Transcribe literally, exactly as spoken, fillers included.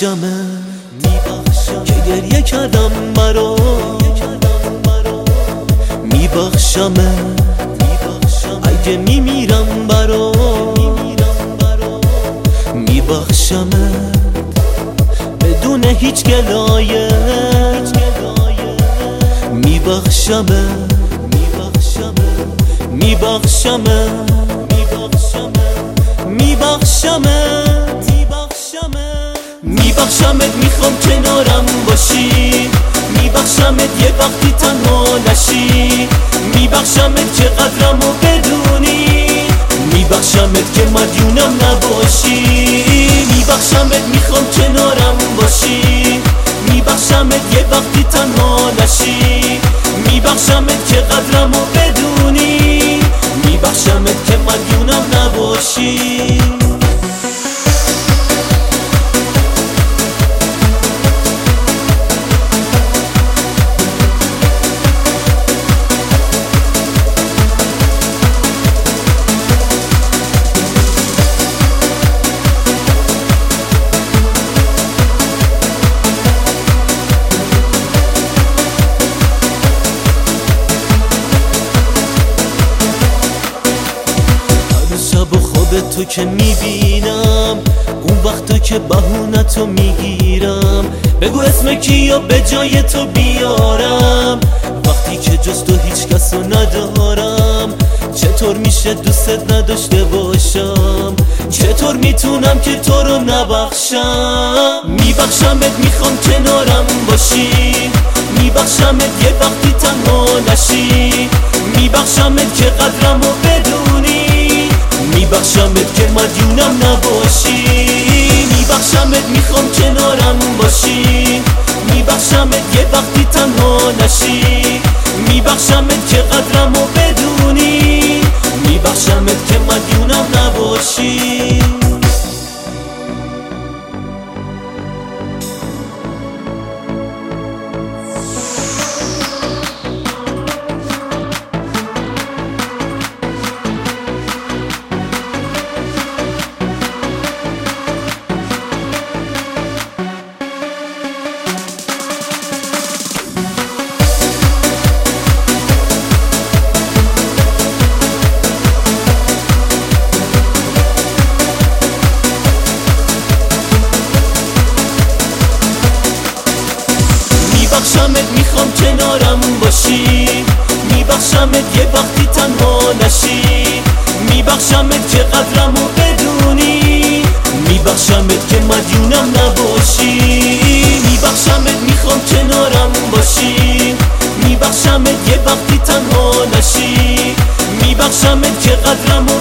میبخشمت که گریه کردم برا میبخشمت اگه میمیرم برا میبخشمت بدون هیچ گلایه میبخشمت میبخشمت میبخشمت میبخشمت میخوام کنارم باشی میبخشمت یه وقتی تنها نشی میبخشمت که قدرمو بدونی میبخشمت که مدیونم نباشی میبخشمت میخوام کنارم باشی میبخشمت یه وقتی تنها نشی میبخشمت که قدرمو بدونی میبخشمت که مدیونم نباشی شب و خواب تو که میبینم اون وقتا که بهونتو میگیرم بگو اسم کیو به جای تو بیارم وقتی که جز تو هیچ کسو ندارم چطور میشه دوستت نداشته باشم چطور میتونم که تو رو نبخشم میبخشمت میخوام کنارم باشی میبخشمت یه وقتی تنها نشی میبخشمت که قدرمو بدونی میبخشمت که مدیونم نباشی میبخشمت میخوام کنارم باشی میبخشمت یه وقتی تنها نشی میبخشمت که قدرمو بدونی میبخشمت که مدیونم نباشی میبخشمت میخوام کنارم باشی میبخشمت یه وقتی تنها نشی میبخشمت که قدرمو بدونی میبخشمت که مدیونم نباشی میبخشمت میخوام کنارم باشی میبخشمت یه وقتی تنها نشی میبخشمت که قدرمو